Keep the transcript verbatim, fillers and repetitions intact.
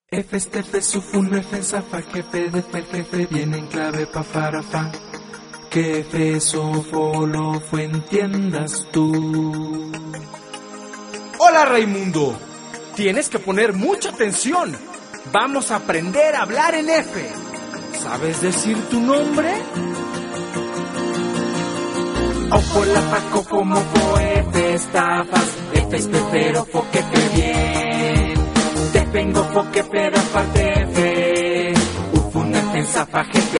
F este F sufun F zafa jefe de fer jefe viene en clave pa farafa. Que F sofo lo fue entiendas tú. Hola Raimundo, tienes que poner mucha atención. Vamos a aprender a hablar en F. ¿Sabes decir tu nombre? Ojo la paco como fo F estafas. F es pero fo que fe bien. Te vengo fo que pero aparte F. Ufun F zafa jefe.